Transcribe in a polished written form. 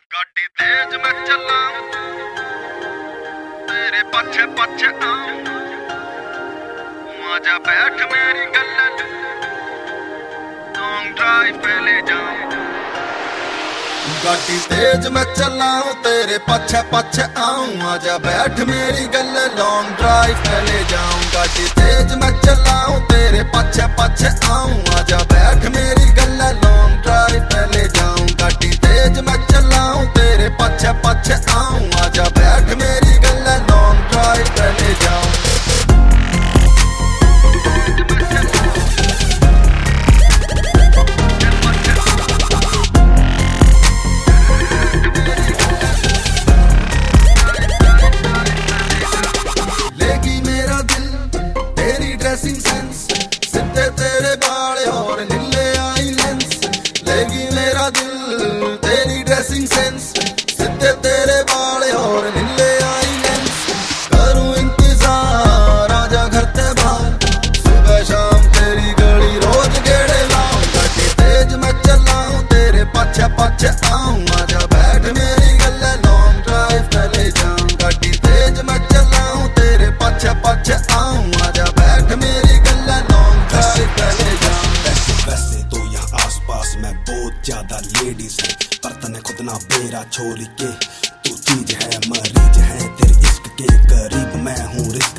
गाड़ी तेज मैं चला तेरे पीछे पीछे आऊं आजा बैठ मेरी गल्ला लॉन्ग ड्राइव पे ले जाऊं। गाड़ी तेज मैं चलाऊं तेरे पीछे पीछे आऊं आजा बैठ मेरी गल्ला लॉन्ग ड्राइव पे ले जाऊं। गाड़ी तेज मैं चलाऊं तेरे पीछे पीछे आऊं आजा बैठ मेरी गल्ला लॉन्ग ड्राइव पे ले जाऊं। गाड़ी तेज मैं चलाऊं तेरे पीछे पीछे आऊं आजा बैठ मेरी गल्ला लॉन्ग ड्राइव पे ले जाऊं। ड्रेसिंग सेंस सीधे तेरे बाल और नीले आई लेंस लेगी मेरा दिल तेरी ड्रेसिंग सेंस सीधे तेरे बाल और नीले आई लेंस। करूं इंतजार आजा घर ते बाहर सुबह शाम तेरी गली रोज गेड़े लाऊं। गाड़ी तेज मैं चलाऊं तेरे पीछे पीछे आऊं आजा बैठ मेरी गल्ला लॉन्ग ड्राइव पे ले जाऊं। गाड़ी तेज मैं चलाऊं तेरे पीछे पीछे आऊं आजा बैठ मेरी गल्ला लॉन्ग ड्राइव पे ले जाऊं। वैसे तो यहाँ आसपास में बहुत ज्यादा लेडीज है पर तने खुद ना बेरा छोरी के तू चीज है मरीज है तेरे इश्क के करीब मैं हूँ रिस्क